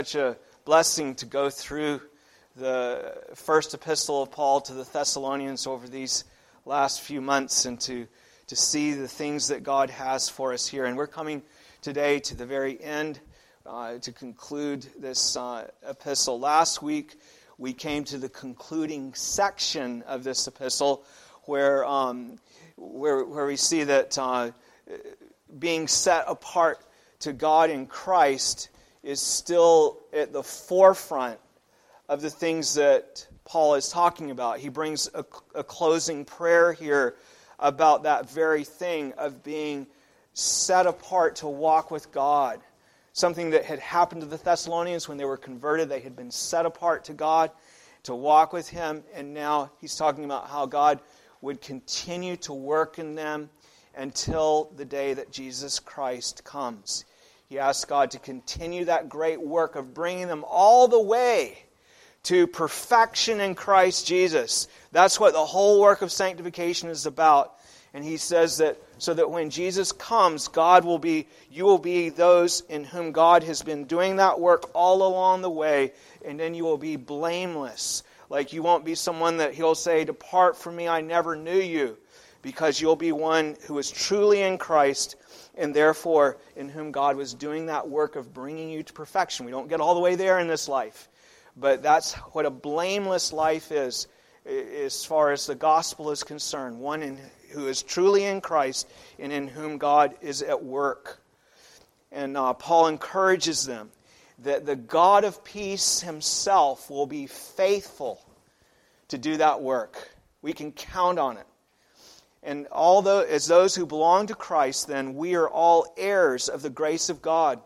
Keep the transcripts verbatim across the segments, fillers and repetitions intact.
Such a blessing to go through the first epistle of Paul to the Thessalonians over these last few months and to, to see the things that God has for us here. And we're coming today to the very end uh, to conclude this uh, epistle. Last week we came to the concluding section of this epistle where um, where, where we see that uh, being set apart to God in Christ is still at the forefront of the things that Paul is talking about. He brings a, a closing prayer here about that very thing of being set apart to walk with God. Something that had happened to the Thessalonians when they were converted. They had been set apart to God to walk with Him. And now he's talking about how God would continue to work in them until the day that Jesus Christ comes. He asks God to continue that great work of bringing them all the way to perfection in Christ Jesus. That's what the whole work of sanctification is about. And he says that so that when Jesus comes, God will be, you will be those in whom God has been doing that work all along the way, and then you will be blameless. Like you won't be someone that He'll say, "Depart from me, I never knew you," because you'll be one who is truly in Christ, and therefore in whom God was doing that work of bringing you to perfection. We don't get all the way there in this life, but that's what a blameless life is as far as the gospel is concerned. One in, who is truly in Christ and in whom God is at work. And uh, Paul encourages them that the God of peace Himself will be faithful to do that work. We can count on it. And although, as those who belong to Christ, then we are all heirs of the grace of God.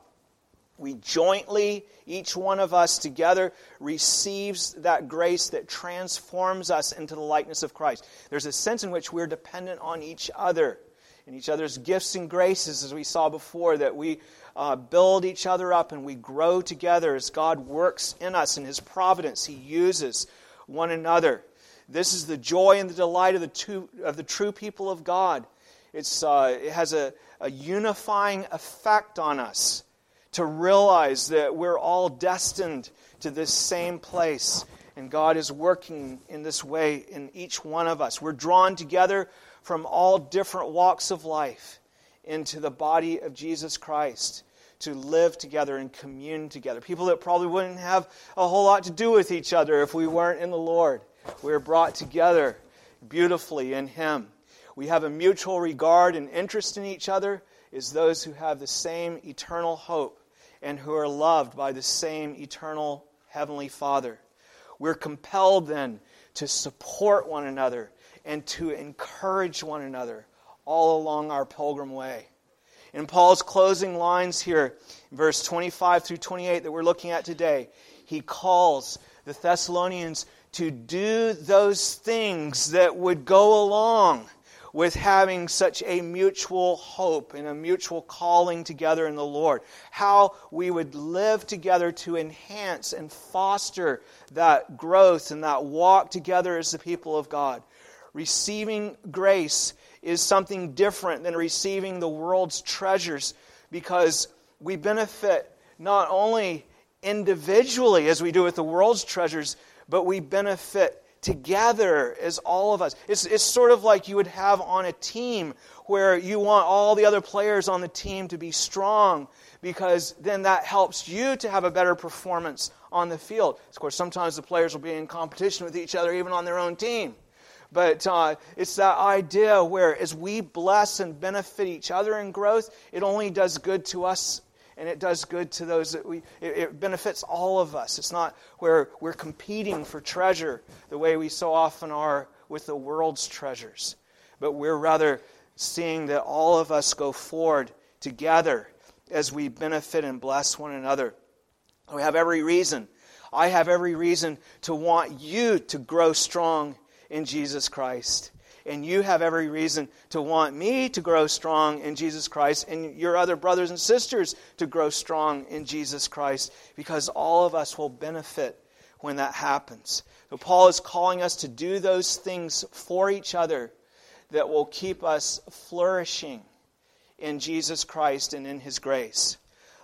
We jointly, each one of us together, receives that grace that transforms us into the likeness of Christ. There's a sense in which we're dependent on each other and each other's gifts and graces, as we saw before, that we uh, build each other up and we grow together as God works in us in His providence. He uses one another. This is the joy and the delight of the two, of the true people of God. It's uh, it has a, a unifying effect on us to realize that we're all destined to this same place, and God is working in this way in each one of us. We're drawn together from all different walks of life into the body of Jesus Christ to live together and commune together. People that probably wouldn't have a whole lot to do with each other if we weren't in the Lord. We're brought together beautifully in Him. We have a mutual regard and interest in each other as those who have the same eternal hope and who are loved by the same eternal Heavenly Father. We're compelled then to support one another and to encourage one another all along our pilgrim way. In Paul's closing lines here, verse twenty-five through twenty-eight that we're looking at today, he calls the Thessalonians to do those things that would go along with having such a mutual hope and a mutual calling together in the Lord. How we would live together to enhance and foster that growth and that walk together as the people of God. Receiving grace is something different than receiving the world's treasures, because we benefit not only individually as we do with the world's treasures, but we benefit together as all of us. It's, it's sort of like you would have on a team where you want all the other players on the team to be strong, because then that helps you to have a better performance on the field. Of course, sometimes the players will be in competition with each other even on their own team. But uh, it's that idea where as we bless and benefit each other in growth, it only does good to us. And it does good to those that we, it, it benefits all of us. It's not where we're competing for treasure the way we so often are with the world's treasures. But we're rather seeing that all of us go forward together as we benefit and bless one another. We have every reason. I have every reason to want you to grow strong in Jesus Christ. And you have every reason to want me to grow strong in Jesus Christ and your other brothers and sisters to grow strong in Jesus Christ, because all of us will benefit when that happens. So Paul is calling us to do those things for each other that will keep us flourishing in Jesus Christ and in His grace.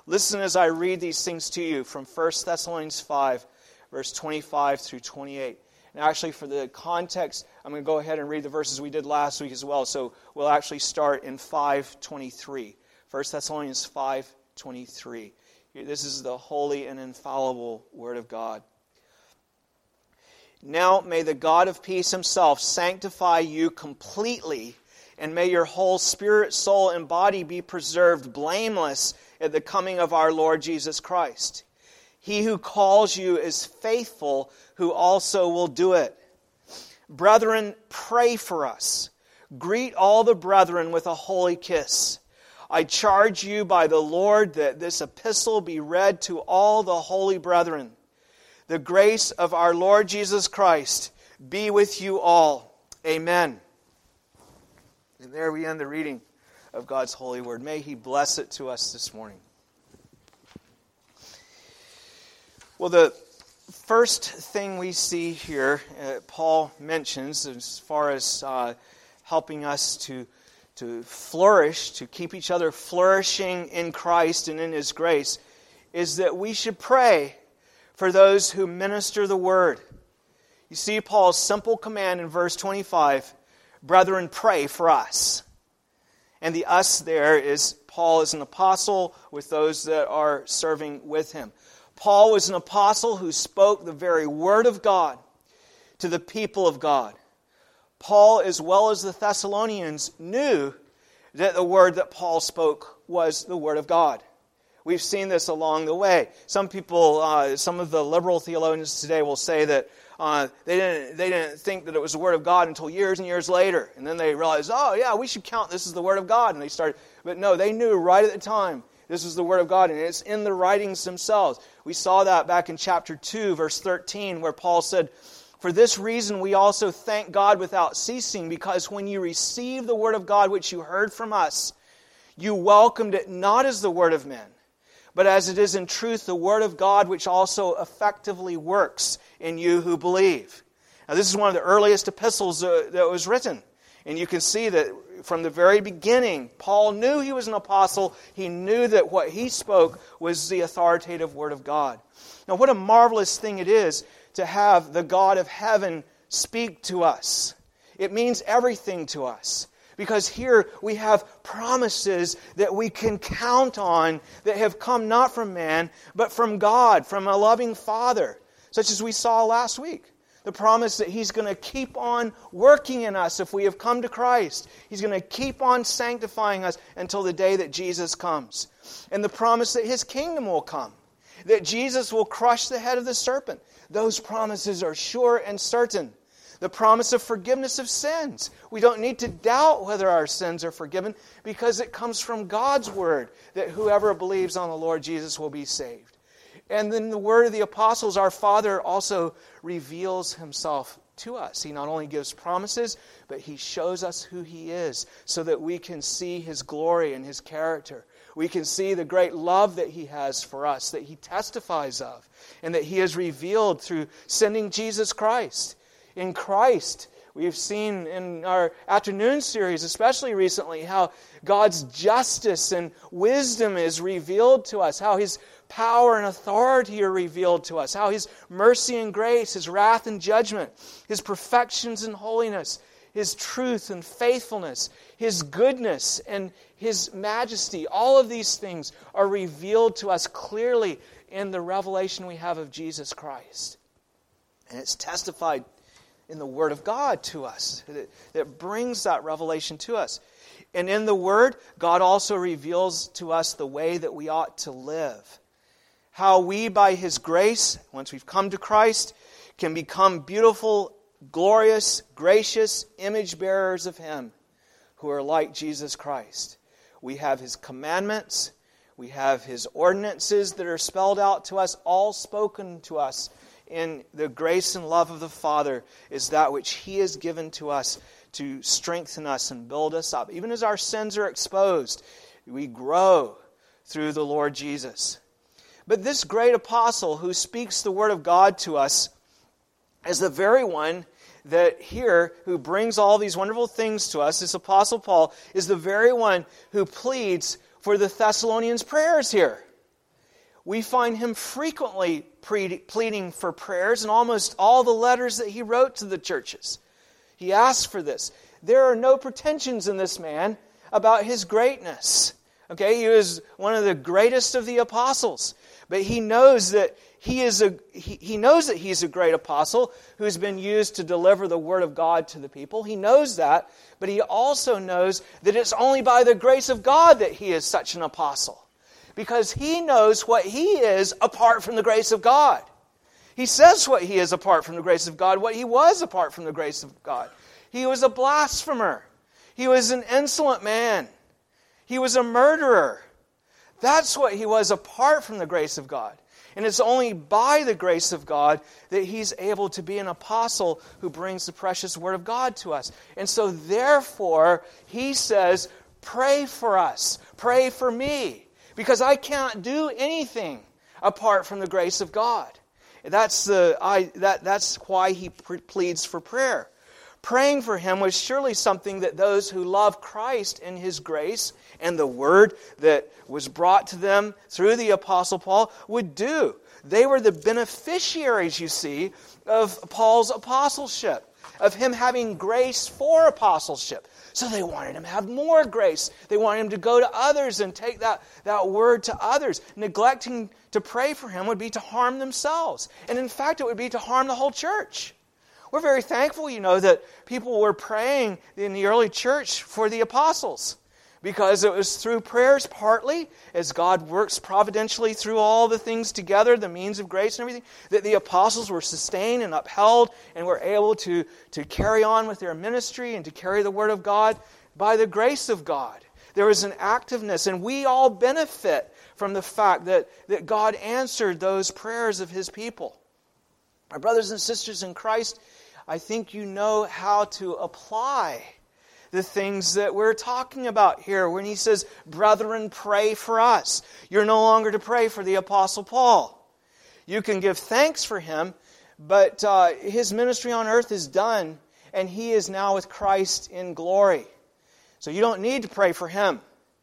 Listen as I read these things to you from First Thessalonians five, verse twenty-five through twenty-eight. And actually, for the context, I'm going to go ahead and read the verses we did last week as well. So we'll actually start in five twenty-three. First Thessalonians five twenty-three. This is the holy and infallible Word of God. Now may the God of peace himself sanctify you completely, and may your whole spirit, soul, and body be preserved blameless at the coming of our Lord Jesus Christ. He who calls you is faithful, who also will do it. Brethren, pray for us. Greet all the brethren with a holy kiss. I charge you by the Lord that this epistle be read to all the holy brethren. The grace of our Lord Jesus Christ be with you all. Amen. And there we end the reading of God's holy word. May He bless it to us this morning. Well, the first thing we see here, uh, Paul mentions as far as uh, helping us to, to flourish, to keep each other flourishing in Christ and in His grace, is that we should pray for those who minister the word. You see Paul's simple command in verse twenty-five, brethren, pray for us. And the us there is Paul is an apostle with those that are serving with him. Paul was an apostle who spoke the very word of God to the people of God. Paul, as well as the Thessalonians, knew that the word that Paul spoke was the word of God. We've seen this along the way. Some people, uh, some of the liberal theologians today will say that uh, they didn't they didn't think that it was the Word of God until years and years later. And then they realized, oh yeah, we should count this as the Word of God. And they started, but no, they knew right at the time this was the Word of God. And it's in the writings themselves. We saw that back in chapter two, verse thirteen, where Paul said, for this reason we also thank God without ceasing, because when you received the Word of God which you heard from us, you welcomed it not as the word of men, but as it is in truth the Word of God, which also effectively works in you who believe. Now this is one of the earliest epistles uh, that was written. And you can see that from the very beginning, Paul knew he was an apostle. He knew that what he spoke was the authoritative Word of God. Now what a marvelous thing it is to have the God of heaven speak to us. It means everything to us. Because here we have promises that we can count on that have come not from man, but from God, from a loving Father, such as we saw last week. The promise that He's going to keep on working in us if we have come to Christ. He's going to keep on sanctifying us until the day that Jesus comes. And the promise that His kingdom will come, that Jesus will crush the head of the serpent. Those promises are sure and certain. The promise of forgiveness of sins. We don't need to doubt whether our sins are forgiven because it comes from God's Word that whoever believes on the Lord Jesus will be saved. And then the word of the apostles, our Father also reveals Himself to us. He not only gives promises, but He shows us who He is so that we can see His glory and His character. We can see the great love that He has for us, that He testifies of, and that He has revealed through sending Jesus Christ. In Christ, we've seen in our afternoon series, especially recently, how God's justice and wisdom is revealed to us, how His power and authority are revealed to us, how His mercy and grace, His wrath and judgment, His perfections and holiness, His truth and faithfulness, His goodness and His majesty, all of these things are revealed to us clearly in the revelation we have of Jesus Christ. And it's testified in the Word of God to us, that, that brings that revelation to us. And in the Word, God also reveals to us the way that we ought to live. How we, by His grace, once we've come to Christ, can become beautiful, glorious, gracious image bearers of Him who are like Jesus Christ. We have His commandments, we have His ordinances that are spelled out to us, all spoken to us in the grace and love of the Father is that which He has given to us to strengthen us and build us up. Even as our sins are exposed, we grow through the Lord Jesus. But this great apostle who speaks the Word of God to us is the very one that here, who brings all these wonderful things to us, this Apostle Paul, is the very one who pleads for the Thessalonians' prayers here. We find him frequently pre- pleading for prayers in almost all the letters that he wrote to the churches. He asked for this. There are no pretensions in this man about his greatness. Okay, he was one of the greatest of the apostles, but he knows that he is a he, he knows that he's a great apostle who's been used to deliver the word of God to the people. He knows that, but he also knows that it's only by the grace of God that he is such an apostle, because he knows what he is apart from the grace of God. He says what he is apart from the grace of God, what he was apart from the grace of God. He was a blasphemer. He was an insolent man. He was a murderer. That's what he was apart from the grace of God. And it's only by the grace of God that he's able to be an apostle who brings the precious word of God to us. And so therefore, he says, pray for us. Pray for me. Because I can't do anything apart from the grace of God. That's, the, I, that, that's why he pre- pleads for prayer. Praying for him was surely something that those who love Christ in his grace and the word that was brought to them through the Apostle Paul would do. They were the beneficiaries, you see, of Paul's apostleship, of him having grace for apostleship. So they wanted him to have more grace. They wanted him to go to others and take that, that word to others. Neglecting to pray for him would be to harm themselves. And in fact, it would be to harm the whole church. We're very thankful, you know, that people were praying in the early church for the apostles, because it was through prayers partly, as God works providentially through all the things together, the means of grace and everything, that the apostles were sustained and upheld and were able to, to carry on with their ministry and to carry the word of God by the grace of God. There was an activeness, and we all benefit from the fact that, that God answered those prayers of his people. My brothers and sisters in Christ, I think you know how to apply the things that we're talking about here when he says, brethren, pray for us. You're no longer to pray for the Apostle Paul. You can give thanks for him, but uh, his ministry on earth is done, and he is now with Christ in glory. So you don't need to pray for him.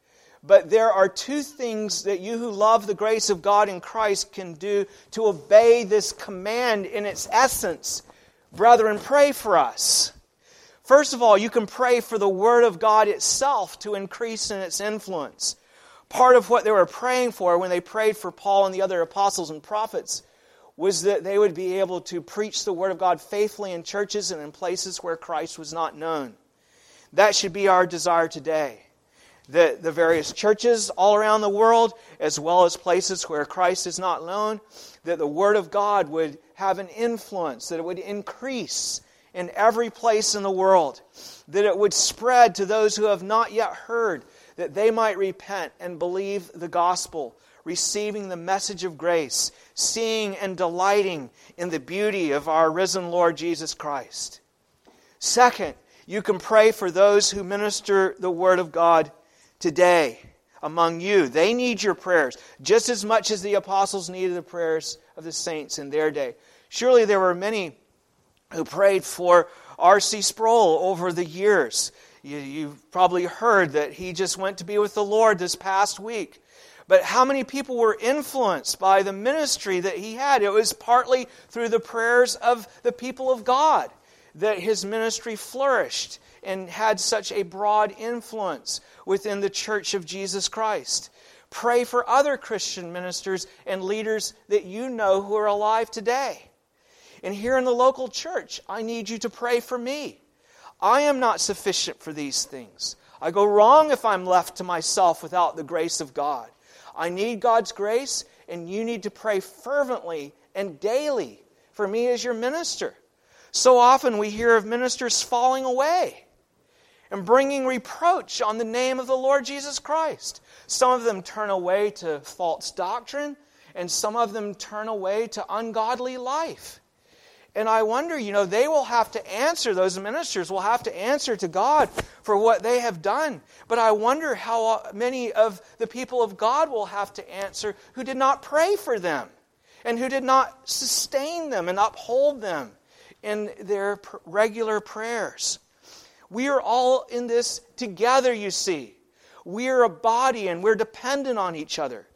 But there are two things that you who love the grace of God in Christ can do to obey this command in its essence. Brethren, pray for us. First of all, you can pray for the Word of God itself to increase in its influence. Part of what they were praying for when they prayed for Paul and the other apostles and prophets was that they would be able to preach the Word of God faithfully in churches and in places where Christ was not known. That should be our desire today. That the various churches all around the world, as well as places where Christ is not known, that the Word of God would have an influence, that it would increase in every place in the world, that it would spread to those who have not yet heard, that they might repent and believe the gospel, receiving the message of grace, seeing and delighting in the beauty of our risen Lord Jesus Christ. Second, you can pray for those who minister the Word of God today among you. They need your prayers just as much as the apostles needed the prayers of the saints in their day. Surely there were many who prayed for R C Sproul over the years. You, you've probably heard that he just went to be with the Lord this past week. But how many people were influenced by the ministry that he had? It was partly through the prayers of the people of God that his ministry flourished and had such a broad influence within the Church of Jesus Christ. Pray for other Christian ministers and leaders that you know who are alive today. And here in the local church, I need you to pray for me. I am not sufficient for these things. I go wrong if I'm left to myself without the grace of God. I need God's grace, and you need to pray fervently and daily for me as your minister. So often we hear of ministers falling away and bringing reproach on the name of the Lord Jesus Christ. Some of them turn away to false doctrine, and some of them turn away to ungodly life. And I wonder, you know, they will have to answer, those ministers will have to answer to God for what they have done. But I wonder how many of the people of God will have to answer who did not pray for them and who did not sustain them and uphold them in their regular prayers. We are all in this together, you see. We are a body and we're dependent on each other.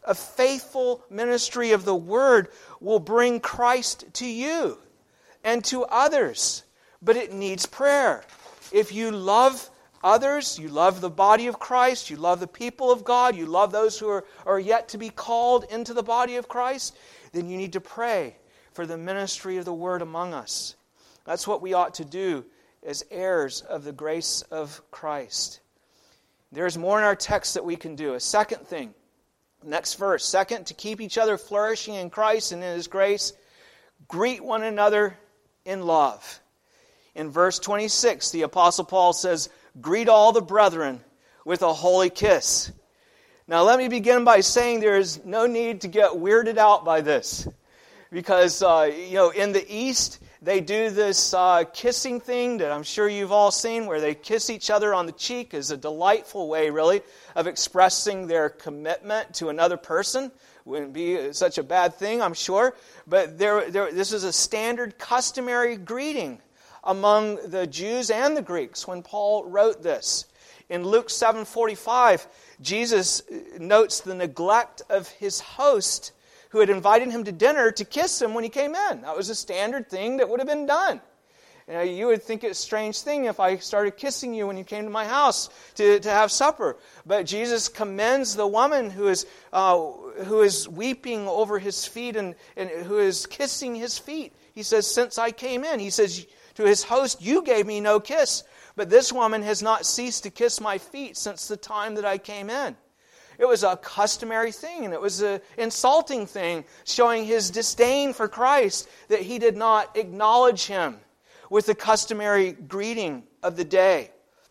a faithful ministry of the Word will bring Christ to you and to others. But it needs prayer. If you love others, you love the body of Christ, you love the people of God, you love those who are, are yet to be called into the body of Christ, then you need to pray for the ministry of the Word among us. That's what we ought to do as heirs of the grace of Christ. There's more in our text that we can do. A second thing, next verse. Second, to keep each other flourishing in Christ and in His grace, greet one another in love. In verse twenty-six, the Apostle Paul says, greet all the brethren with a holy kiss. Now let me begin by saying there is no need to get weirded out by this. Because, uh, you know, in the East, they do this uh, kissing thing that I'm sure you've all seen, where they kiss each other on the cheek as a delightful way, really, of expressing their commitment to another person. Wouldn't be such a bad thing, I'm sure. But there, there, this is a standard, customary greeting among the Jews and the Greeks when Paul wrote this. In Luke seven forty-five, Jesus notes the neglect of his host who had invited him to dinner to kiss him when he came in. That was a standard thing that would have been done. You know, you would think it's a strange thing if I started kissing you when you came to my house to, to have supper. But Jesus commends the woman who is uh, who is weeping over his feet and, and who is kissing his feet. He says, since I came in, he says to his host, you gave me no kiss, but this woman has not ceased to kiss my feet since the time that I came in. It was a customary thing, and it was an insulting thing, showing his disdain for Christ, that he did not acknowledge him with the customary greeting of the day.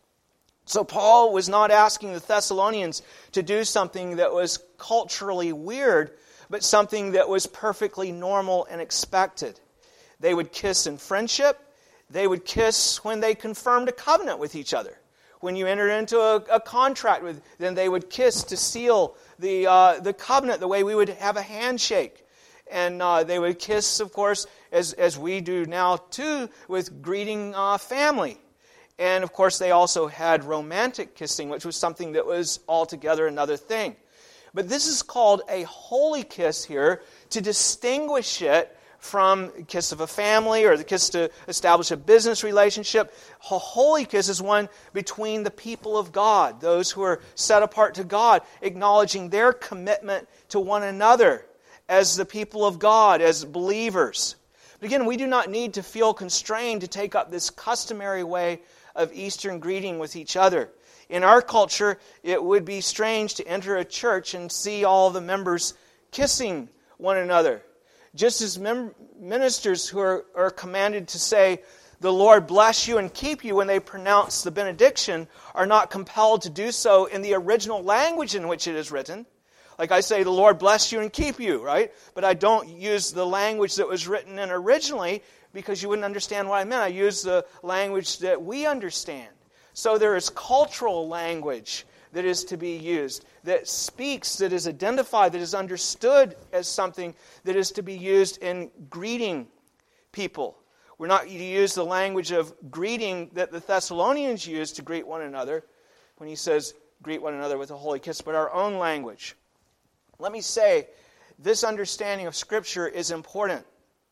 So Paul was not asking the Thessalonians to do something that was culturally weird, but something that was perfectly normal and expected. They would kiss in friendship. They would kiss when they confirmed a covenant with each other. When you entered into a, a contract with, then they would kiss to seal the uh, the covenant, the way we would have a handshake. And uh, they would kiss, of course, as, as we do now too, with greeting uh, family. And of course, they also had romantic kissing, which was something that was altogether another thing. But this is called a holy kiss here to distinguish it from the kiss of a family or the kiss to establish a business relationship. A holy kiss is one between the people of God, those who are set apart to God, acknowledging their commitment to one another as the people of God, as believers. But again, we do not need to feel constrained to take up this customary way of Eastern greeting with each other. In our culture, it would be strange to enter a church and see all the members kissing one another. Just as mem- ministers who are, are commanded to say, the Lord bless you and keep you when they pronounce the benediction, are not compelled to do so in the original language in which it is written. Like I say, the Lord bless you and keep you, right? But I don't use the language that was written in originally because you wouldn't understand what I meant. I use the language that we understand. So there is cultural language that is to be used, that speaks, that is identified, that is understood as something that is to be used in greeting people. We're not to use the language of greeting that the Thessalonians used to greet one another when he says, greet one another with a holy kiss, but our own language. Let me say, this understanding of Scripture is important.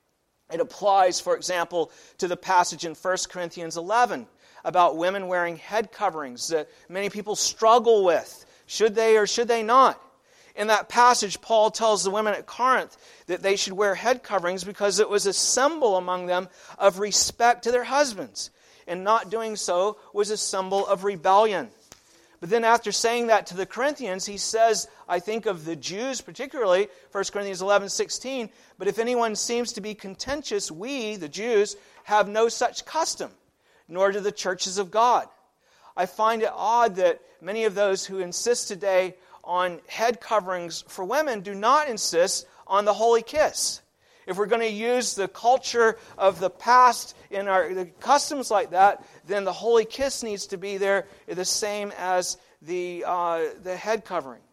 It applies, for example, to the passage in First Corinthians eleven about women wearing head coverings that many people struggle with. Should they or should they not? In that passage, Paul tells the women at Corinth that they should wear head coverings because it was a symbol among them of respect to their husbands. And not doing so was a symbol of rebellion. But then after saying that to the Corinthians, he says, I think of the Jews particularly, First Corinthians eleven sixteen, but if anyone seems to be contentious, we, the Jews, have no such custom, nor do the churches of God. I find it odd that many of those who insist today on head coverings for women do not insist on the holy kiss. If we're going to use the culture of the past in our the customs like that, then the holy kiss needs to be there the same as the uh, the head covering.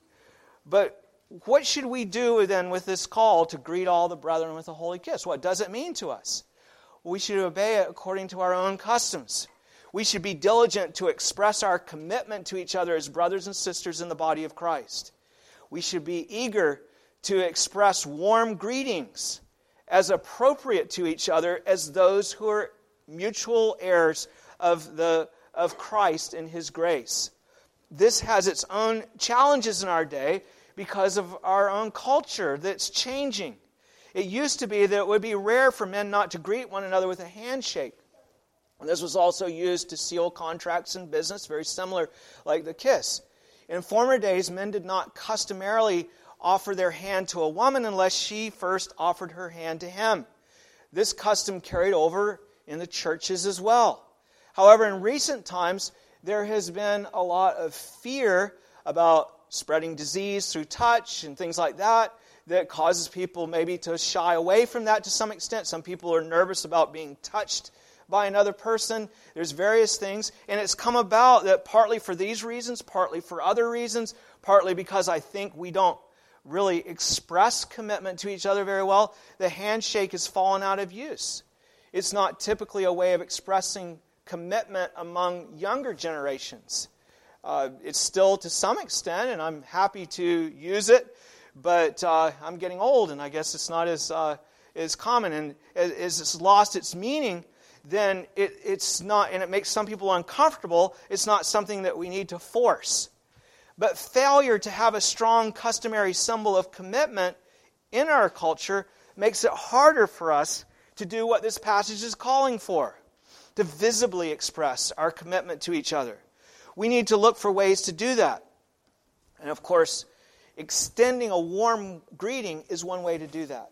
But what should we do then with this call to greet all the brethren with a holy kiss? What does it mean to us? We should obey it according to our own customs. We should be diligent to express our commitment to each other as brothers and sisters in the body of Christ. we should be eager to express warm greetings as appropriate to each other as those who are mutual heirs of the of Christ and His grace. This has its own challenges in our day because of our own culture that's changing. It used to be that it would be rare for men not to greet one another with a handshake. And this was also used to seal contracts in business, very similar like the kiss. In former days, men did not customarily offer their hand to a woman unless she first offered her hand to him. This custom carried over in the churches as well. However, in recent times, there has been a lot of fear about spreading disease through touch and things like that that causes people maybe to shy away from that to some extent. Some people are nervous about being touched by another person. There's various things, and it's come about that partly for these reasons, partly for other reasons, partly because I think we don't really express commitment to each other very well. The handshake has fallen out of use. It's not typically a way of expressing commitment among younger generations. Uh, it's still to some extent, and I'm happy to use it, but uh, I'm getting old, and I guess it's not as uh, as common. And as it's lost its meaning, then it, it's not, and it makes some people uncomfortable. It's not something that we need to force. But failure to have a strong customary symbol of commitment in our culture makes it harder for us to do what this passage is calling for, to visibly express our commitment to each other. We need to look for ways to do that. And of course, extending a warm greeting is one way to do that.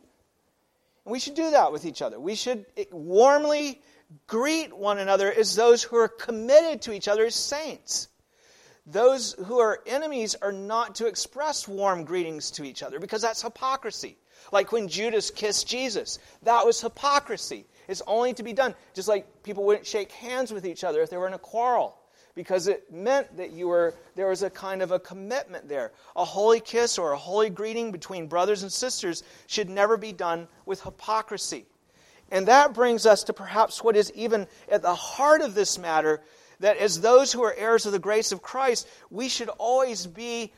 And we should do that with each other. We should warmly greet one another as those who are committed to each other as saints. Those who are enemies are not to express warm greetings to each other because that's hypocrisy. Like when Judas kissed Jesus, that was hypocrisy. It's only to be done. Just like people wouldn't shake hands with each other if they were in a quarrel, because it meant that you were there was a kind of a commitment there. A holy kiss or a holy greeting between brothers and sisters should never be done with hypocrisy. And that brings us to perhaps what is even at the heart of this matter, that as those who are heirs of the grace of Christ, we should always be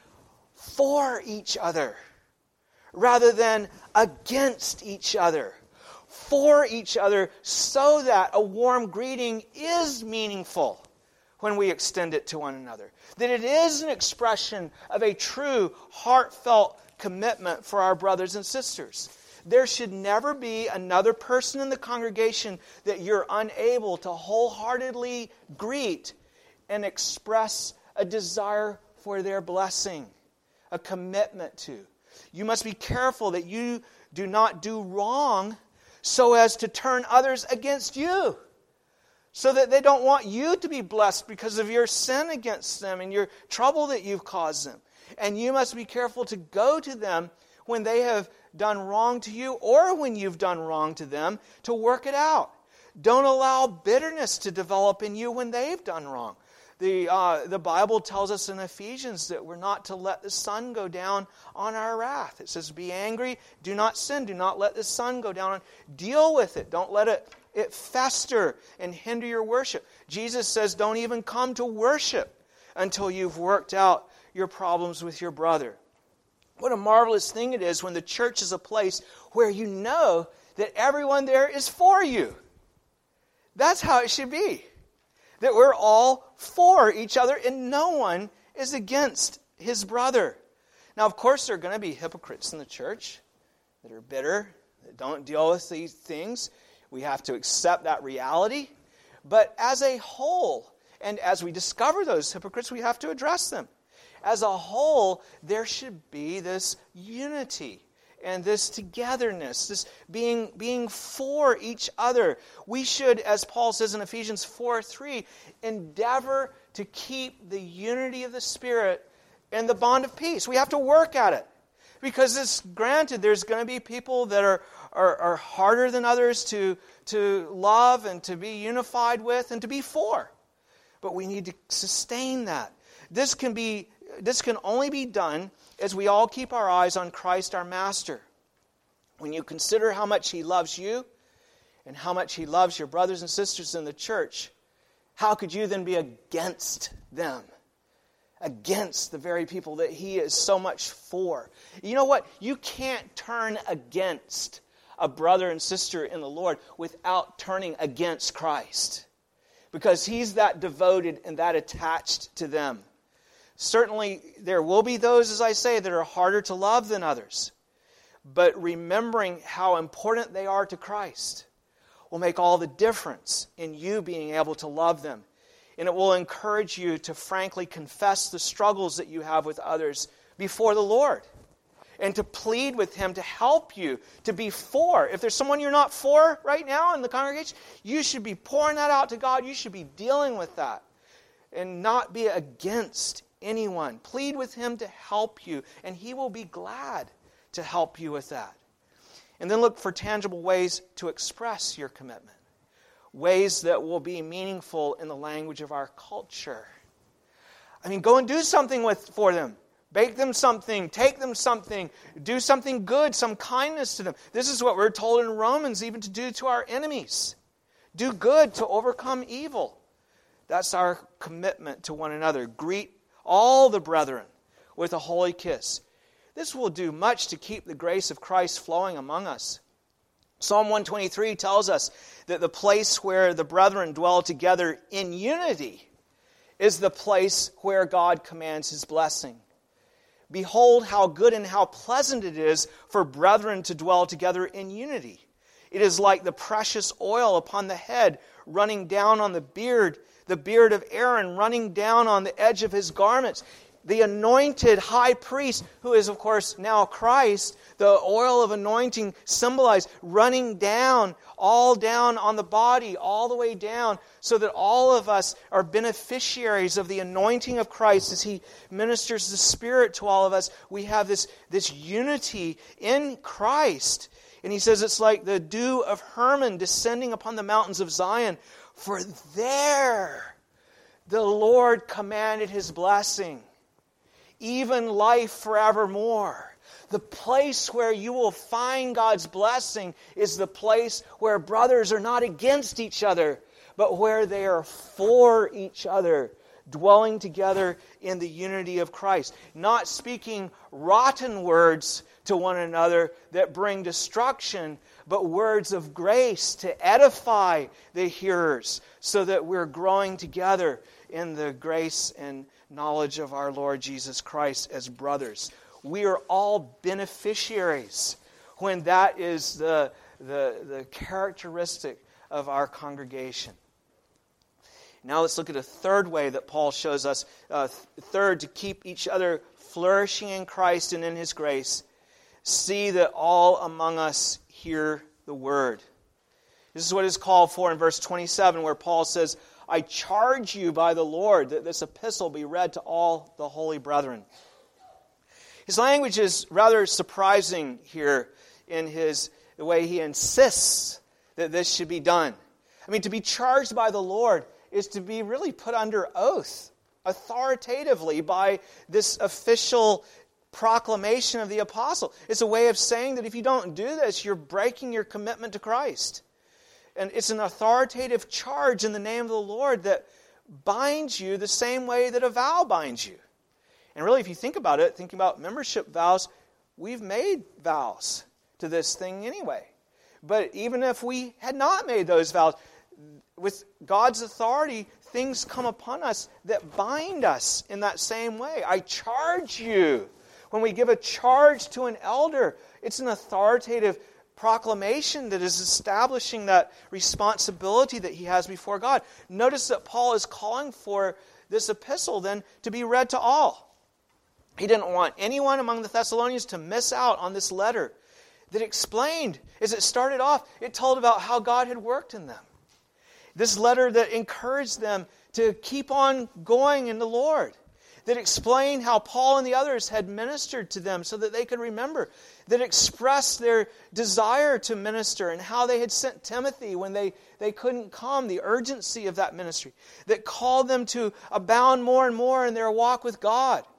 for each other rather than against each other. For each other, so that a warm greeting is meaningful when we extend it to one another. That it is an expression of a true, heartfelt commitment for our brothers and sisters. There should never be another person in the congregation that you're unable to wholeheartedly greet and express a desire for their blessing, a commitment to. You must be careful that you do not do wrong so as to turn others against you, so that they don't want you to be blessed because of your sin against them and your trouble that you've caused them. And you must be careful to go to them when they have done wrong to you or when you've done wrong to them to work it out. Don't allow bitterness to develop in you when they've done wrong. The, uh, the Bible tells us in Ephesians that we're not to let the sun go down on our wrath. It says, be angry, do not sin, do not let the sun go down. Deal with it. Don't let it, it fester and hinder your worship. Jesus says, don't even come to worship until you've worked out your problems with your brother. What a marvelous thing it is when the church is a place where you know that everyone there is for you. That's how it should be. That we're all for each other and no one is against his brother. Now, of course, there are going to be hypocrites in the church that are bitter, that don't deal with these things. We have to accept that reality. But as a whole, and as we discover those hypocrites, we have to address them. As a whole, there should be this unity and this togetherness, this being, being for each other. We should, as Paul says in Ephesians four three, endeavor to keep the unity of the Spirit and the bond of peace. We have to work at it. Because it's granted, there's going to be people that are, are, are harder than others to, to love and to be unified with and to be for. But we need to sustain that. This can be This can only be done as we all keep our eyes on Christ our Master. When you consider how much He loves you and how much He loves your brothers and sisters in the church, how could you then be against them? against the very people that he is so much for. You know what? You can't turn against a brother and sister in the Lord without turning against Christ, because he's that devoted and that attached to them. Certainly, there will be those, as I say, that are harder to love than others. But remembering how important they are to Christ will make all the difference in you being able to love them. And it will encourage you to frankly confess the struggles that you have with others before the Lord. And to plead with Him to help you to be for. If there's someone you're not for right now in the congregation, you should be pouring that out to God. You should be dealing with that. And not be against anyone. Plead with Him to help you. And He will be glad to help you with that. And then look for tangible ways to express your commitment. Ways that will be meaningful in the language of our culture. I mean, go and do something with for them. Bake them something. Take them something. Do something good, some kindness to them. This is what we're told in Romans even to do to our enemies. Do good to overcome evil. That's our commitment to one another. Greet all the brethren with a holy kiss. This will do much to keep the grace of Christ flowing among us. Psalm one twenty-three tells us that the place where the brethren dwell together in unity is the place where God commands His blessing. Behold how good and how pleasant it is for brethren to dwell together in unity. It is like the precious oil upon the head running down on the beard, the beard of Aaron running down on the edge of his garments. The anointed high priest, who is of course now Christ, the oil of anointing symbolized running down, all down on the body, all the way down, so that all of us are beneficiaries of the anointing of Christ as He ministers the Spirit to all of us. We have this, this unity in Christ. And He says it's like the dew of Hermon descending upon the mountains of Zion. For there the Lord commanded His blessing, even life forevermore. The place where you will find God's blessing is the place where brothers are not against each other, but where they are for each other, dwelling together in the unity of Christ. Not speaking rotten words to one another that bring destruction, but words of grace to edify the hearers, so that we're growing together in the grace and knowledge of our Lord Jesus Christ as brothers. We are all beneficiaries when that is the, the, the characteristic of our congregation. Now let's look at a third way that Paul shows us. Uh, third, to keep each other flourishing in Christ and in His grace. See that all among us hear the word. This is what is called for in verse twenty-seven, where Paul says, I charge you by the Lord that this epistle be read to all the holy brethren. His language is rather surprising here in his the way he insists that this should be done. I mean, to be charged by the Lord is to be really put under oath, authoritatively, by this official proclamation of the apostle. It's a way of saying that if you don't do this, you're breaking your commitment to Christ. And it's an authoritative charge in the name of the Lord that binds you the same way that a vow binds you. And really, if you think about it, thinking about membership vows, we've made vows to this thing anyway. But even if we had not made those vows, with God's authority, things come upon us that bind us in that same way. I charge you. When we give a charge to an elder, it's an authoritative proclamation that is establishing that responsibility that he has before God. Notice that Paul is calling for this epistle then to be read to all. He didn't want anyone among the Thessalonians to miss out on this letter that explained, as it started off, it told about how God had worked in them. This letter that encouraged them to keep on going in the Lord, that explained how Paul and the others had ministered to them so that they could remember, that expressed their desire to minister and how they had sent Timothy when they, they couldn't come, the urgency of that ministry, that called them to abound more and more in their walk with God,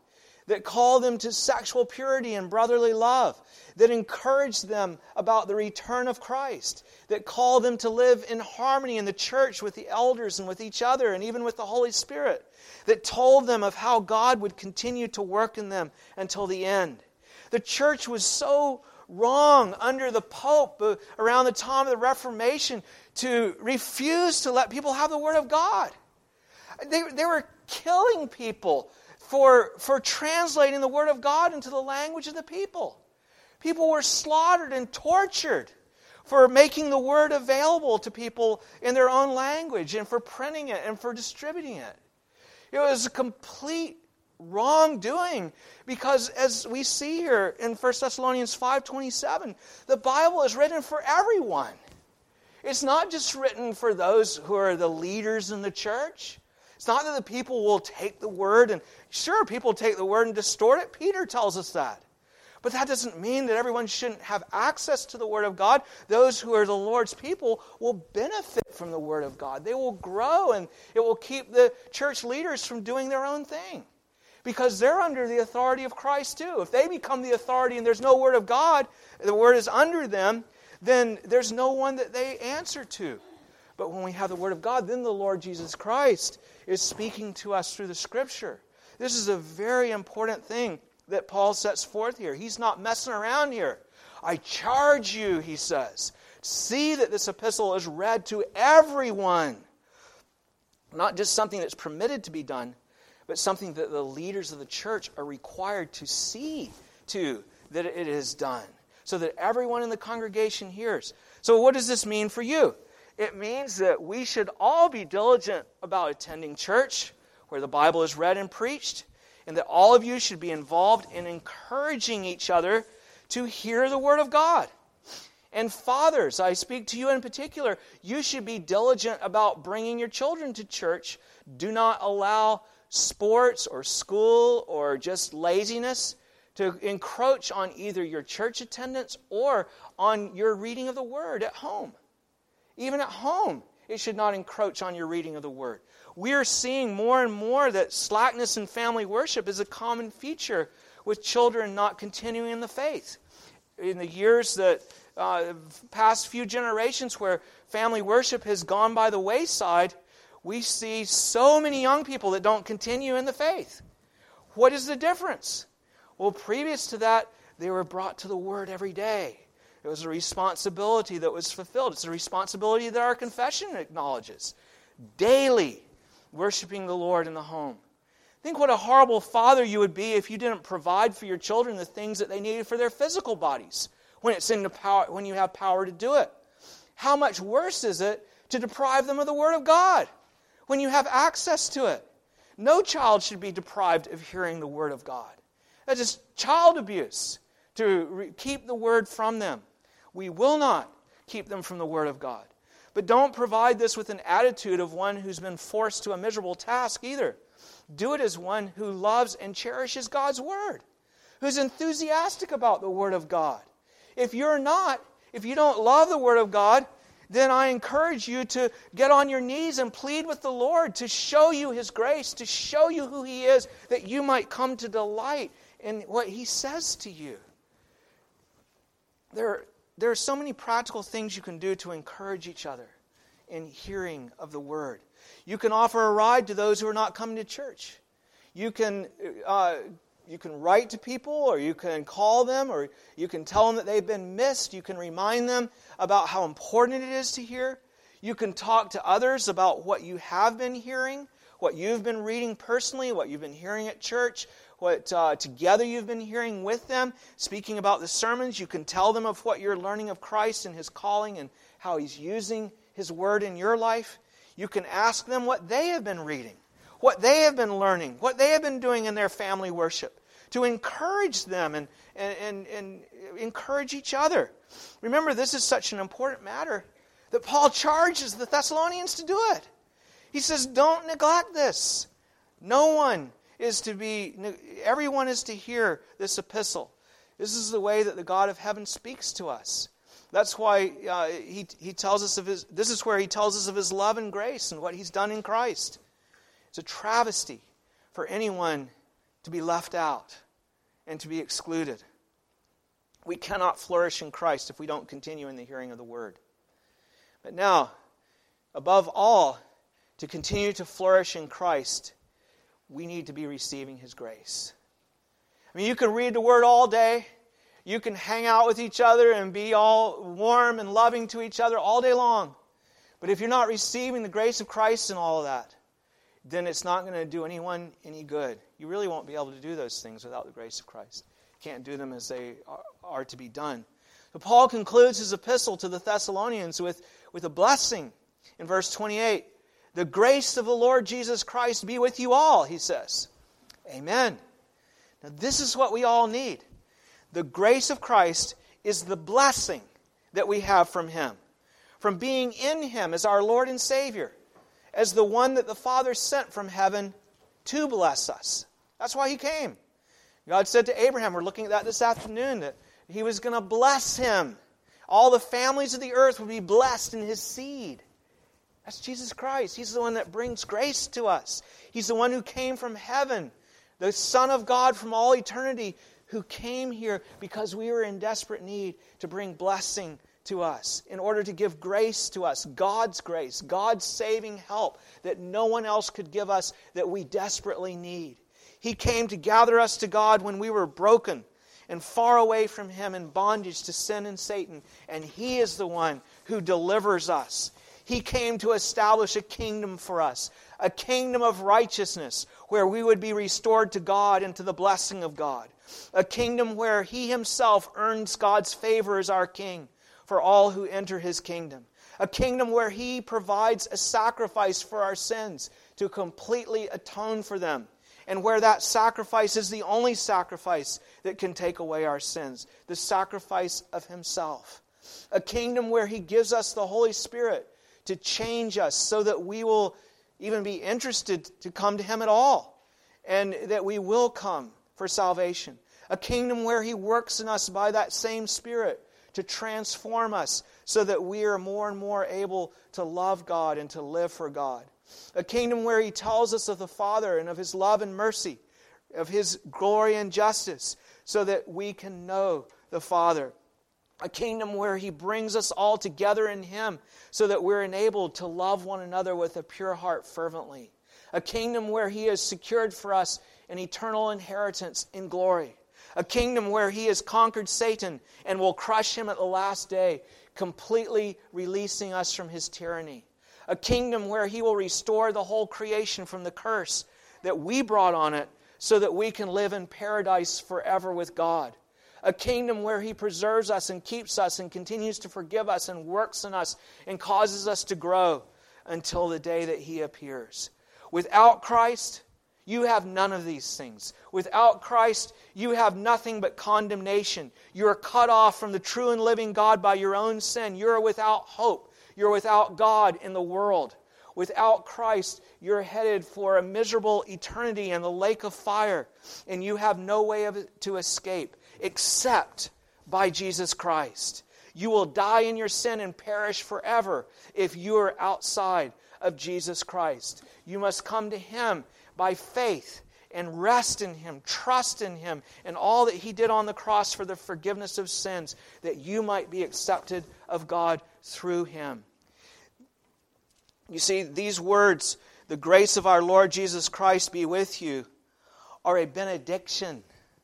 that call them to sexual purity and brotherly love, that encourage them about the return of Christ, that call them to live in harmony in the church with the elders and with each other and even with the Holy Spirit, that told them of how God would continue to work in them until the end. The church was so wrong under the Pope uh, around the time of the Reformation to refuse to let people have the Word of God. They, they were killing people for, for translating the Word of God into the language of the people. People were slaughtered and tortured for making the Word available to people in their own language and for printing it and for distributing it. It was a complete wrongdoing, because as we see here in First Thessalonians five twenty-seven, the Bible is written for everyone. It's not just written for those who are the leaders in the church. It's not that the people will take the Word, and sure, people take the Word and distort it. Peter tells us that. But that doesn't mean that everyone shouldn't have access to the Word of God. Those who are the Lord's people will benefit from the Word of God. They will grow, and it will keep the church leaders from doing their own thing, because they're under the authority of Christ too. If they become the authority and there's no Word of God, the Word is under them, then there's no one that they answer to. But when we have the Word of God, then the Lord Jesus Christ is speaking to us through the Scripture. This is a very important thing that Paul sets forth here. He's not messing around here. I charge you, he says, see that this epistle is read to everyone. Not just something that's permitted to be done, but something that the leaders of the church are required to see to that it is done, so that everyone in the congregation hears. So what does this mean for you? It means that we should all be diligent about attending church where the Bible is read and preached, and that all of you should be involved in encouraging each other to hear the Word of God. And fathers, I speak to you in particular, you should be diligent about bringing your children to church. Do not allow sports or school or just laziness to encroach on either your church attendance or on your reading of the Word at home. Even at home, it should not encroach on your reading of the Word. We are seeing more and more that slackness in family worship is a common feature with children not continuing in the faith. In the years that uh, past few generations where family worship has gone by the wayside, we see so many young people that don't continue in the faith. What is the difference? Well, previous to that, they were brought to the Word every day. It was a responsibility that was fulfilled. It's a responsibility that our confession acknowledges. Daily worshiping the Lord in the home. Think what a horrible father you would be if you didn't provide for your children the things that they needed for their physical bodies when it's in the power, when you have power to do it. How much worse is it to deprive them of the Word of God when you have access to it? No child should be deprived of hearing the Word of God. That is child abuse to re- keep the Word from them. We will not keep them from the Word of God. But don't provide this with an attitude of one who's been forced to a miserable task either. Do it as one who loves and cherishes God's Word, who's enthusiastic about the Word of God. If you're not, if you don't love the Word of God, then I encourage you to get on your knees and plead with the Lord to show you His grace, to show you who He is, that you might come to delight in what He says to you. There, there are so many practical things you can do to encourage each other in hearing of the Word. You can offer a ride to those who are not coming to church. You can uh, you can write to people, or you can call them, or you can tell them that they've been missed. You can remind them about how important it is to hear. You can talk to others about what you have been hearing, what you've been reading personally, what you've been hearing at church, what uh, together you've been hearing with them. Speaking about the sermons, you can tell them of what you're learning of Christ and His calling and how He's using His Word in your life. You can ask them what they have been reading, what they have been learning, what they have been doing in their family worship, to encourage them and, and, and, and encourage each other. Remember, this is such an important matter that Paul charges the Thessalonians to do it. He says, don't neglect this. No one is to be, everyone is to hear this epistle. This is the way that the God of heaven speaks to us. That's why uh, he, he tells us of his, this is where he tells us of His love and grace and what He's done in Christ. It's a travesty for anyone to be left out and to be excluded. We cannot flourish in Christ if we don't continue in the hearing of the Word. But now, above all, to continue to flourish in Christ, we need to be receiving His grace. I mean, you can read the Word all day. You can hang out with each other and be all warm and loving to each other all day long. But if you're not receiving the grace of Christ in all of that, then it's not going to do anyone any good. You really won't be able to do those things without the grace of Christ. You can't do them as they are, are to be done. So Paul concludes his epistle to the Thessalonians with, with a blessing in verse twenty-eight. The grace of the Lord Jesus Christ be with you all, he says. Amen. Now this is what we all need. The grace of Christ is the blessing that we have from Him. From being in Him as our Lord and Savior. As the one that the Father sent from heaven to bless us. That's why He came. God said to Abraham, we're looking at that this afternoon, that He was going to bless him. All the families of the earth would be blessed in His seed. That's Jesus Christ. He's the one that brings grace to us. He's the one who came from heaven. The Son of God from all eternity, who came here because we were in desperate need to bring blessing to us, in order to give grace to us, God's grace, God's saving help that no one else could give us, that we desperately need. He came to gather us to God when we were broken and far away from Him, in bondage to sin and Satan, and He is the one who delivers us. He came to establish a kingdom for us, a kingdom of righteousness, where we would be restored to God and to the blessing of God. A kingdom where He Himself earns God's favor as our King for all who enter His kingdom. A kingdom where He provides a sacrifice for our sins to completely atone for them. And where that sacrifice is the only sacrifice that can take away our sins. The sacrifice of Himself. A kingdom where He gives us the Holy Spirit to change us so that we will even be interested to come to Him at all. And that we will come for salvation. A kingdom where He works in us by that same Spirit to transform us so that we are more and more able to love God and to live for God. A kingdom where He tells us of the Father and of His love and mercy, of His glory and justice, so that we can know the Father. A kingdom where He brings us all together in Him so that we're enabled to love one another with a pure heart fervently. A kingdom where He has secured for us an eternal inheritance in glory. A kingdom where He has conquered Satan and will crush him at the last day, completely releasing us from his tyranny. A kingdom where He will restore the whole creation from the curse that we brought on it, so that we can live in paradise forever with God. A kingdom where He preserves us and keeps us and continues to forgive us and works in us and causes us to grow until the day that He appears. Without Christ, you have none of these things. Without Christ, you have nothing but condemnation. You are cut off from the true and living God by your own sin. You are without hope. You're without God in the world. Without Christ, you're headed for a miserable eternity in the lake of fire, and you have no way of, to escape except by Jesus Christ. You will die in your sin and perish forever if you are outside of Jesus Christ. You must come to Him by faith and rest in Him, trust in Him, and all that He did on the cross for the forgiveness of sins, that you might be accepted of God through Him. You see, these words, the grace of our Lord Jesus Christ be with you, are a benediction.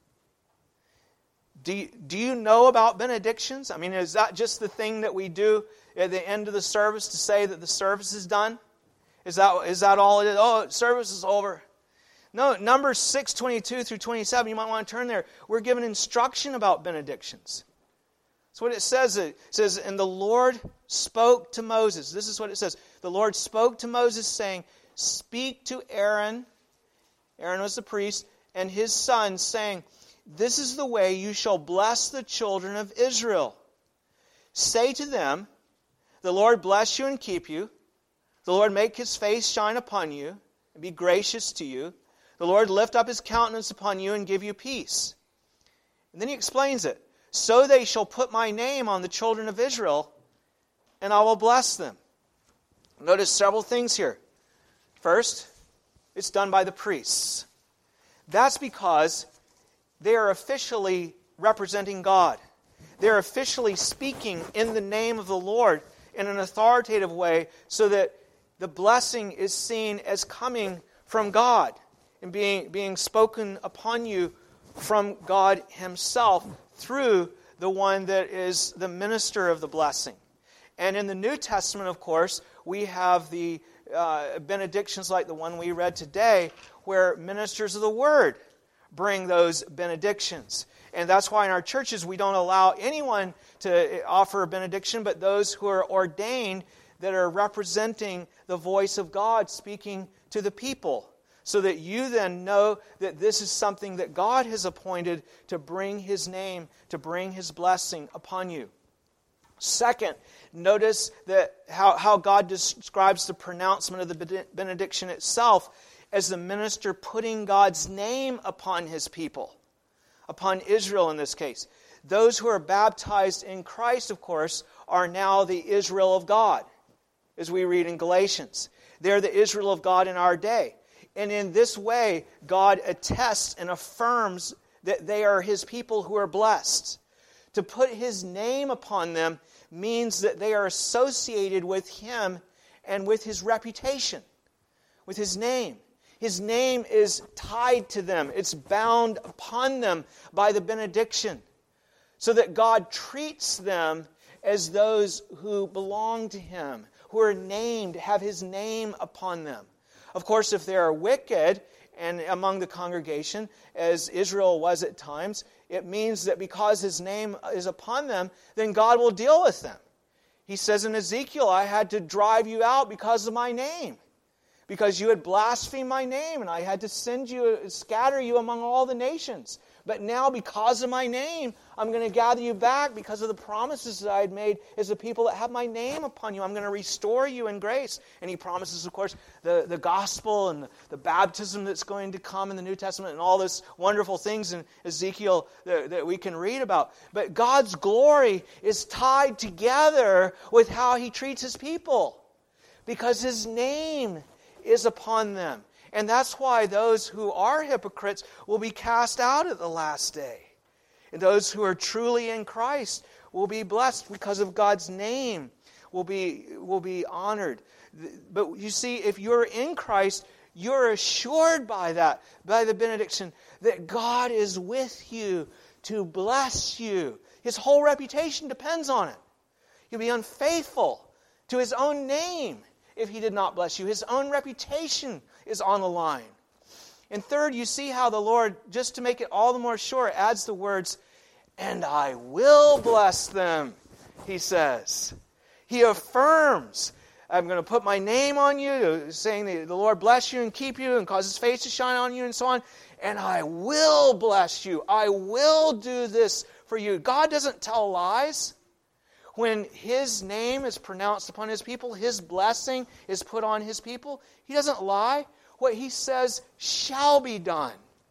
Do you, do you know about benedictions? I mean, is that just the thing that we do at the end of the service to say that the service is done? Is that, is that all it is? Oh, service is over. No, Numbers six, twenty-two through twenty-seven, you might want to turn there. We're given instruction about benedictions. That's what it says. It says, and the Lord spoke to Moses. This is what it says. The Lord spoke to Moses, saying, speak to Aaron, Aaron was the priest, and his sons, saying, this is the way you shall bless the children of Israel. Say to them, the Lord bless you and keep you. The Lord make His face shine upon you and be gracious to you. The Lord lift up His countenance upon you and give you peace. And then He explains it. So they shall put my name on the children of Israel, and I will bless them. Notice several things here. First, it's done by the priests. That's because they are officially representing God. They're officially speaking in the name of the Lord in an authoritative way so that the blessing is seen as coming from God and being, being spoken upon you from God Himself through the one that is the minister of the blessing. And in the New Testament, of course, we have the uh, benedictions like the one we read today, where ministers of the Word bring those benedictions. And that's why in our churches we don't allow anyone to offer a benediction, but those who are ordained that are representing the voice of God speaking to the people, so that you then know that this is something that God has appointed to bring His name, to bring His blessing upon you. Second, notice that how, how God describes the pronouncement of the benediction itself as the minister putting God's name upon His people, upon Israel in this case. Those who are baptized in Christ, of course, are now the Israel of God, as we read in Galatians. They're the Israel of God in our day. And in this way, God attests and affirms that they are His people who are blessed. To put His name upon them means that they are associated with Him and with His reputation, with His name. His name is tied to them. It's bound upon them by the benediction, so that God treats them as those who belong to Him, who are named, have His name upon them. Of course, if they are wicked and among the congregation, as Israel was at times, it means that because His name is upon them, then God will deal with them. He says in Ezekiel, I had to drive you out because of my name, because you had blasphemed my name, and I had to send you, scatter you among all the nations. But now, because of my name, I'm going to gather you back because of the promises that I had made as the people that have my name upon you. I'm going to restore you in grace. And He promises, of course, the, the gospel and the, the baptism that's going to come in the New Testament and all this wonderful things in Ezekiel that, that we can read about. But God's glory is tied together with how He treats His people, because His name is upon them. And that's why those who are hypocrites will be cast out at the last day. And those who are truly in Christ will be blessed because of God's name will be, will be honored. But you see, if you're in Christ, you're assured by that, by the benediction, that God is with you to bless you. His whole reputation depends on it. He'll be unfaithful to His own name if He did not bless you. His own reputation is on the line. And third, you see how the Lord, just to make it all the more sure, adds the words, and I will bless them, He says. He affirms, I'm going to put my name on you, saying that the Lord bless you and keep you and cause His face to shine on you and so on. And I will bless you. I will do this for you. God doesn't tell lies. When His name is pronounced upon His people, His blessing is put on His people, He doesn't lie. What He says shall be done.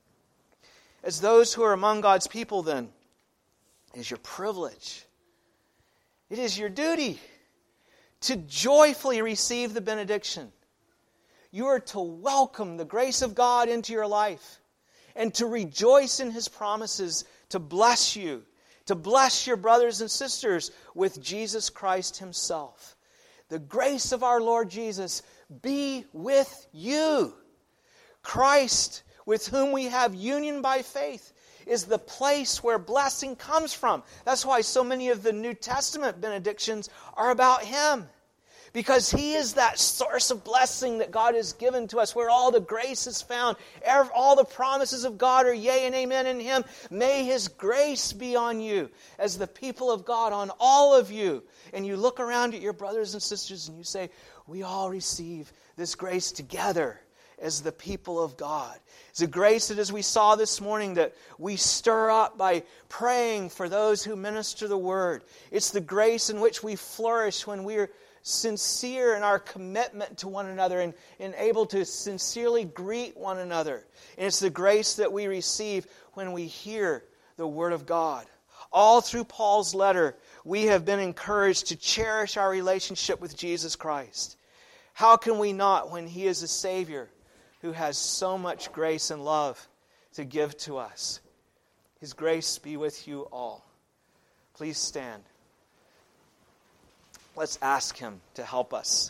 As those who are among God's people, then, it is your privilege. It is your duty to joyfully receive the benediction. You are to welcome the grace of God into your life and to rejoice in His promises to bless you, to bless your brothers and sisters with Jesus Christ Himself. The grace of our Lord Jesus be with you. Christ, with whom we have union by faith, is the place where blessing comes from. That's why so many of the New Testament benedictions are about Him. Because He is that source of blessing that God has given to us, where all the grace is found. All the promises of God are yea and amen in Him. May His grace be on you as the people of God, on all of you. And you look around at your brothers and sisters and you say, we all receive this grace together as the people of God. It's a grace that, as we saw this morning, that we stir up by praying for those who minister the Word. It's the grace in which we flourish when we are sincere in our commitment to one another and, and able to sincerely greet one another. And it's the grace that we receive when we hear the Word of God. All through Paul's letter, we have been encouraged to cherish our relationship with Jesus Christ. How can we not when He is a Savior who has so much grace and love to give to us. His grace be with you all. Please stand. Let's ask Him to help us.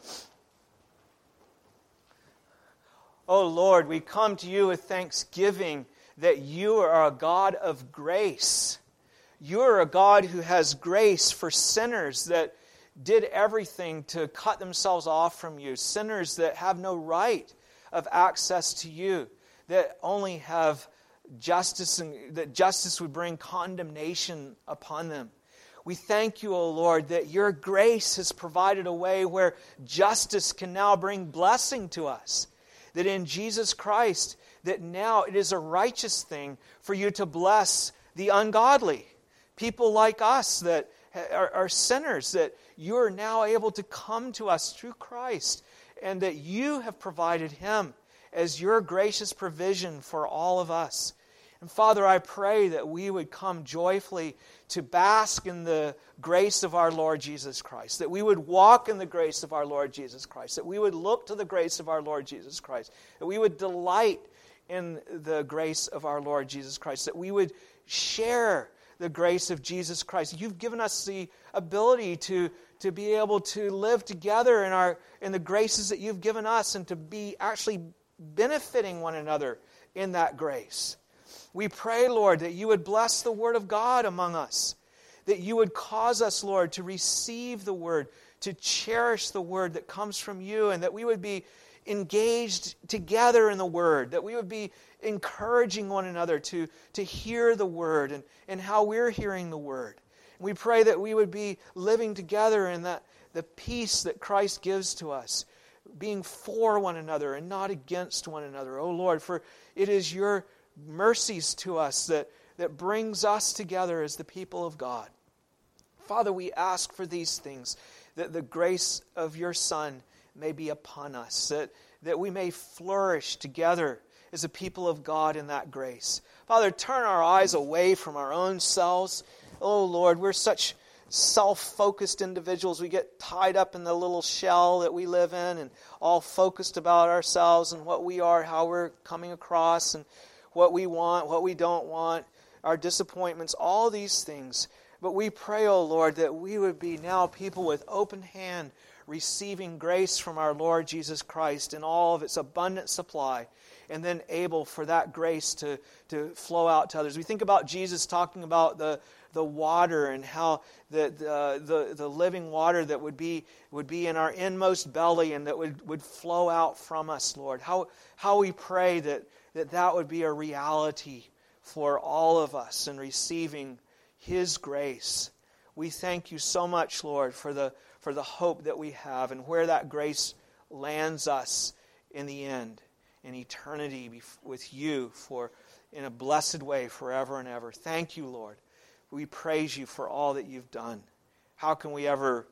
Oh Lord, we come to you with thanksgiving that you are a God of grace. You are a God who has grace for sinners that did everything to cut themselves off from you. Sinners that have no right of access to you, that only have justice, and that justice would bring condemnation upon them. We thank you, O Lord, that your grace has provided a way where justice can now bring blessing to us. That in Jesus Christ, that now it is a righteous thing for you to bless the ungodly. People like us that are, are sinners, that you are now able to come to us through Christ, and that you have provided Him as your gracious provision for all of us. And Father, I pray that we would come joyfully to bask in the grace of our Lord Jesus Christ, that we would walk in the grace of our Lord Jesus Christ, that we would look to the grace of our Lord Jesus Christ, that we would delight in the grace of our Lord Jesus Christ, that we would share the grace of Jesus Christ. You've given us the ability to, to be able to live together in our in the graces that you've given us, and to be actually benefiting one another in that grace. We pray, Lord, that you would bless the Word of God among us, that you would cause us, Lord, to receive the Word, to cherish the Word that comes from you, and that we would be engaged together in the Word, that we would be encouraging one another to, to hear the Word and, and how we're hearing the Word. We pray that we would be living together in that the peace that Christ gives to us, being for one another and not against one another. Oh Lord, for it is your mercies to us that, that brings us together as the people of God. Father, we ask for these things, that the grace of your Son may be upon us, that, that we may flourish together as a people of God in that grace. Father, turn our eyes away from our own selves. Oh Lord, we're such self-focused individuals. We get tied up in the little shell that we live in and all focused about ourselves and what we are, how we're coming across, and what we want, what we don't want, our disappointments, all these things. But we pray, oh Lord, that we would be now people with open hand, receiving grace from our Lord Jesus Christ in all of its abundant supply, and then able for that grace to, to flow out to others. We think about Jesus talking about the, the water and how the, the, the, the living water that would be would be in our inmost belly and that would, would flow out from us, Lord. How, how we pray that, that that would be a reality for all of us in receiving His grace. We thank you so much, Lord, for the for the hope that we have and where that grace lands us in the end, in eternity with you for in a blessed way forever and ever. Thank you, Lord. We praise you for all that you've done. How can we ever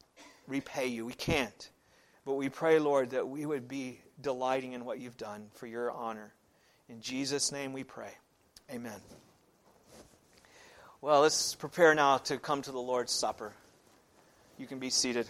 repay you? We can't. But we pray, Lord, that we would be delighting in what you've done for your honor. In Jesus' name we pray. Amen. Well, let's prepare now to come to the Lord's Supper. You can be seated.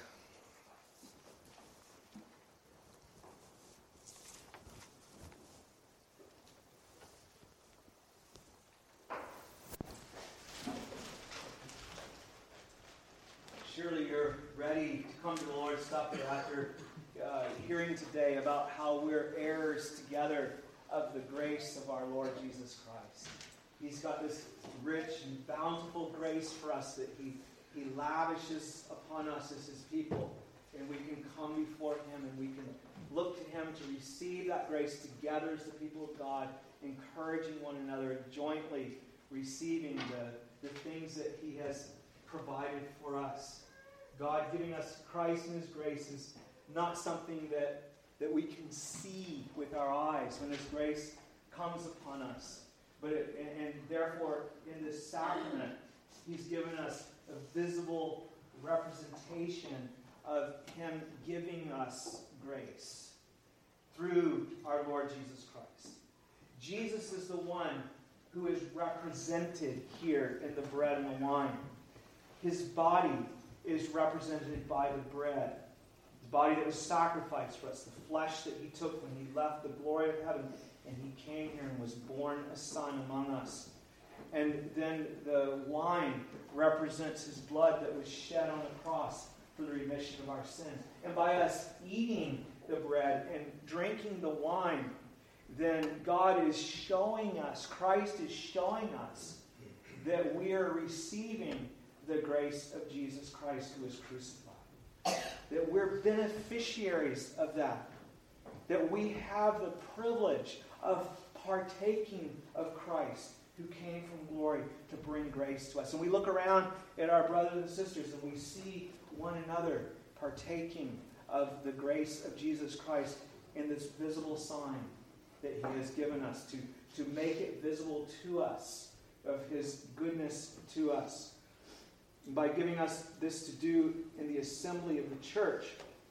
Surely you're ready to come to the Lord's Supper after uh, hearing today about how we're heirs together of the grace of our Lord Jesus Christ. He's got this rich and bountiful grace for us that He He lavishes upon us as His people, and we can come before Him and we can look to Him to receive that grace together as the people of God, encouraging one another and jointly receiving the, the things that He has provided for us. God giving us Christ and His grace is not something that, that we can see with our eyes when His grace comes upon us. But it, and, and therefore, in this sacrament, He's given us a visible representation of Him giving us grace through our Lord Jesus Christ. Jesus is the one who is represented here in the bread and the wine. His body is represented by the bread. His body that was sacrificed for us, the flesh that He took when He left the glory of heaven and he came here and was born a son among us. And then the wine represents his blood that was shed on the cross for the remission of our sins. And by us eating the bread and drinking the wine, then God is showing us, Christ is showing us that we are receiving the grace of Jesus Christ who is crucified. That we're beneficiaries of that. That we have the privilege of partaking of Christ who came from glory to bring grace to us. And we look around at our brothers and sisters and we see one another partaking of the grace of Jesus Christ in this visible sign that he has given us to, to make it visible to us of his goodness to us. And by giving us this to do in the assembly of the church,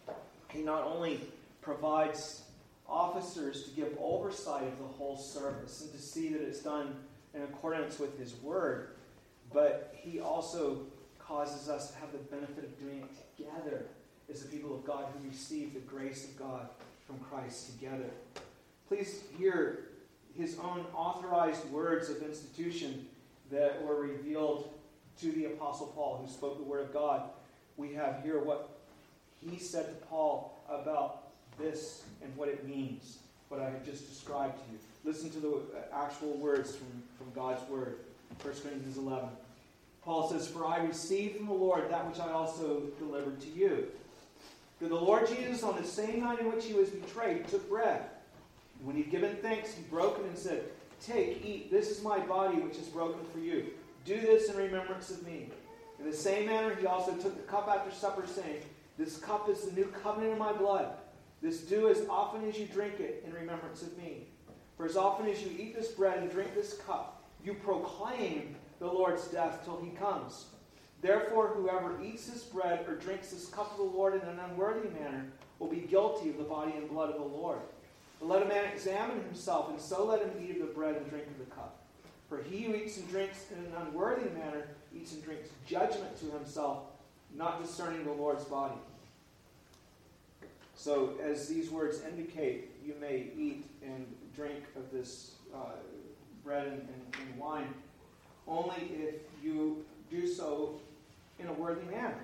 he not only provides officers to give oversight of the whole service and to see that it's done in accordance with his word, but he also causes us to have the benefit of doing it together as the people of God who receive the grace of God from Christ together. Please hear his own authorized words of institution that were revealed to the Apostle Paul, who spoke the word of God. We have here what he said to Paul about this and what it means, what I have just described to you. Listen to the actual words from, from God's word. First Corinthians eleven. Paul says, "For I received from the Lord that which I also delivered to you. That the Lord Jesus, on the same night in which he was betrayed, took bread. And when he had given thanks, he broke it and said, 'Take, eat, this is my body which is broken for you. Do this in remembrance of me.' In the same manner he also took the cup after supper, saying, 'This cup is the new covenant in my blood. This do as often as you drink it in remembrance of me. For as often as you eat this bread and drink this cup, you proclaim the Lord's death till he comes. Therefore, whoever eats this bread or drinks this cup of the Lord in an unworthy manner will be guilty of the body and blood of the Lord. But let a man examine himself, and so let him eat of the bread and drink of the cup. For he who eats and drinks in an unworthy manner eats and drinks judgment to himself, not discerning the Lord's body.'" So, as these words indicate, you may eat and drink of this uh, bread and, and, and wine only if you do so in a worthy manner.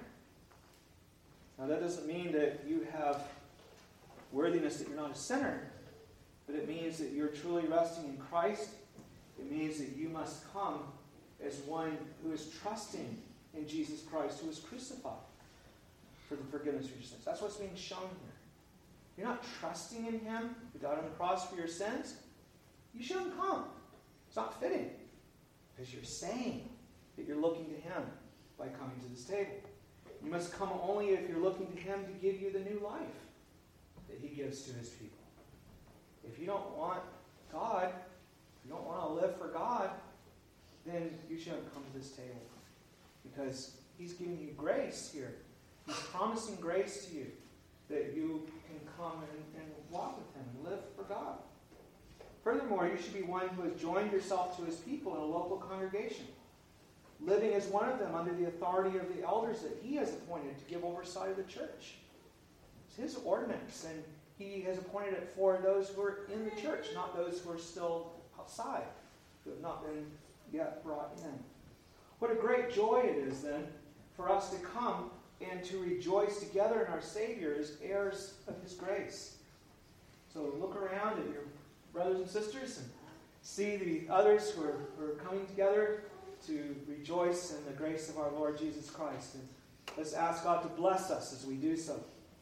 Now, that doesn't mean that you have worthiness, that you're not a sinner, but it means that you're truly resting in Christ. It means that you must come as one who is trusting in Jesus Christ, who was crucified for the forgiveness of your sins. That's what's being shown here. You're not trusting in him who died on the cross for your sins. You shouldn't come. It's not fitting. Because you're saying that you're looking to him by coming to this table. You must come only if you're looking to him to give you the new life that he gives to his people. If you don't want God, if you don't want to live for God, then you shouldn't come to this table. Because he's giving you grace here. He's promising grace to you that you can come and, and walk with him and live for God. Furthermore, you should be one who has joined yourself to his people in a local congregation, living as one of them under the authority of the elders that he has appointed to give oversight of the church. It's his ordinance, and he has appointed it for those who are in the church, not those who are still outside, who have not been yet brought in. What a great joy it is, then, for us to come and to rejoice together in our Savior as heirs of his grace. So look around at your brothers and sisters and see the others who are, who are coming together to rejoice in the grace of our Lord Jesus Christ. And let's ask God to bless us as we do so.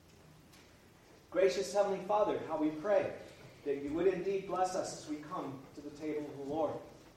Gracious Heavenly Father, how we pray that you would indeed bless us as we come to the table of the Lord.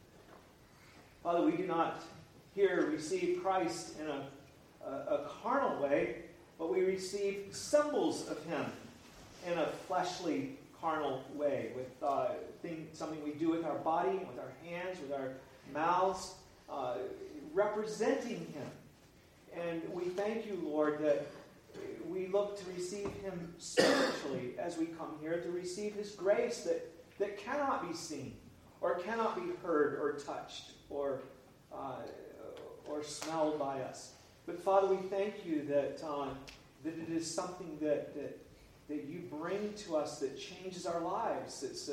Father, we do not here receive Christ in a A, a carnal way, but we receive symbols of him in a fleshly, carnal way, with uh, thing, something we do with our body, with our hands, with our mouths, uh, representing him. And we thank you, Lord, that we look to receive him spiritually as we come here, to receive his grace that, that cannot be seen, or cannot be heard, or touched, or, uh, or smelled by us. But Father, we thank you that uh, that it is something that, that that you bring to us that changes our lives. It's a,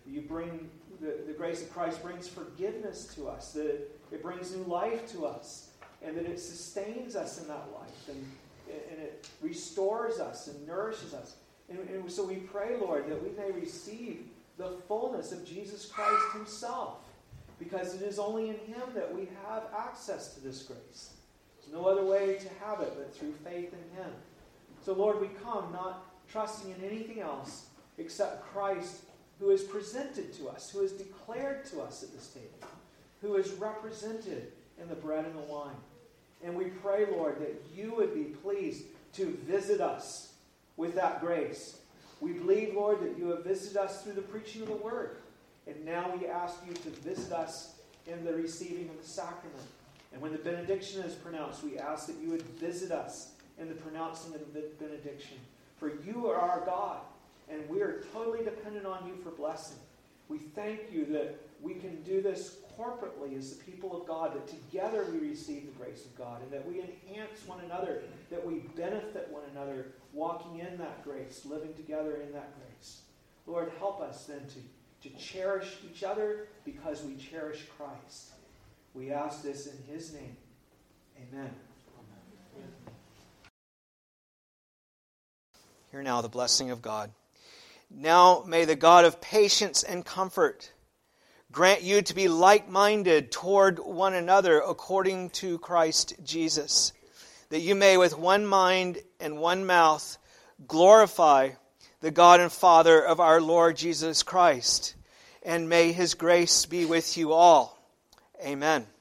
You bring the, the grace of Christ brings forgiveness to us, that it, it brings new life to us, and that it sustains us in that life, and, and it restores us and nourishes us. And, and so we pray, Lord, that we may receive the fullness of Jesus Christ himself, because it is only in him that we have access to this grace. There's no other way to have it but through faith in him. So, Lord, we come not trusting in anything else except Christ, who is presented to us, who is declared to us at this table, who is represented in the bread and the wine. And we pray, Lord, that you would be pleased to visit us with that grace. We believe, Lord, that you have visited us through the preaching of the word. And now we ask you to visit us in the receiving of the sacrament. And when the benediction is pronounced, we ask that you would visit us in the pronouncing of the benediction. For you are our God, and we are totally dependent on you for blessing. We thank you that we can do this corporately as the people of God, that together we receive the grace of God, and that we enhance one another, that we benefit one another, walking in that grace, living together in that grace. Lord, help us then to, to cherish each other because we cherish Christ. We ask this in his name. Amen. Amen. Hear now the blessing of God. Now may the God of patience and comfort grant you to be like-minded toward one another according to Christ Jesus, that you may with one mind and one mouth glorify the God and Father of our Lord Jesus Christ. And may his grace be with you all. Amen.